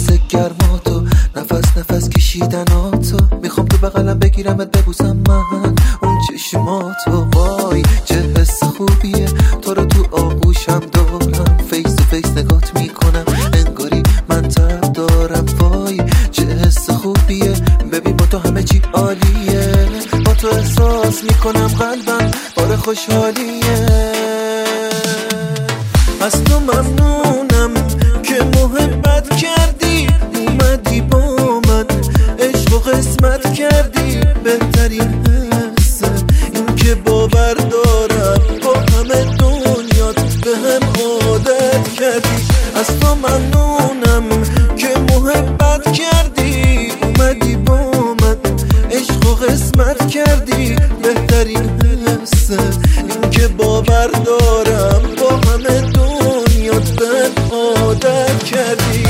واسه گرماتو، نفس نفس کشیدناتو. میخوام تو بغلم بگیرمت ببوسم من اون چشماتو. وای چه حس خوبیه تو رو تو آغوشم دارم، فیس تو فیس نگات میکنم انگاری من تب دارم. وای چه حس خوبیه ببین با تو همه چی عالیه، با تو احساس میکنم قلبم بار خوشحالیه. از تو ممنونم که محبت کردی، اومدی با من عشق و قسمت کردی. بهترین حسه این که باور دارم با همه دنیات به هم عادت کردی. از تو ممنونم که محبت کردی، اومدی با من عشق و قسمت کردی. بهترین حسه این که باور دارم با همه دنیات به هم عادت کردی.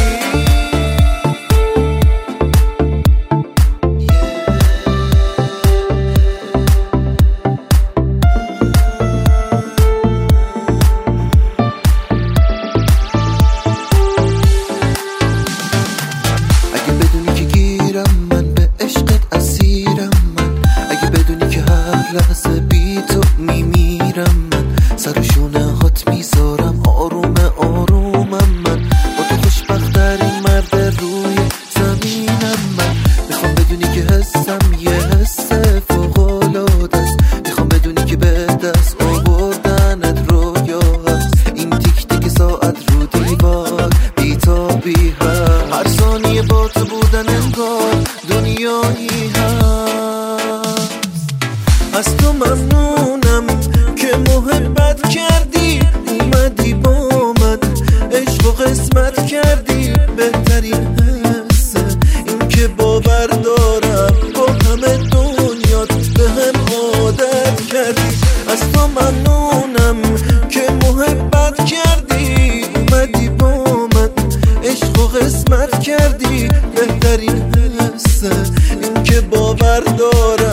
لحظه بی تو میمیرم من، سر شونه هات میذارم آروم آرومم من. با تو خوشبخت‌ترین مرد روی زمینم من. میخوام بدونی که حسم یه حس فوق‌العاده است، میخوام بدونی که به دست آوردنت رویا هست. این تیک تیک ساعت رو دیوار بی‌تابی هست، هر ثانیه با تو بودن انگار دنیایی هست. از تو ممنونم که محبت کردی، اومدی با من عشق و قسمت کردی. بهترین حسه این که باور دارم با همه دنیات به هم عادت کردی. از تو ممنونم که محبت کردی، اومدی با من عشق و قسمت کردی. بهترین حسه این که باور دارم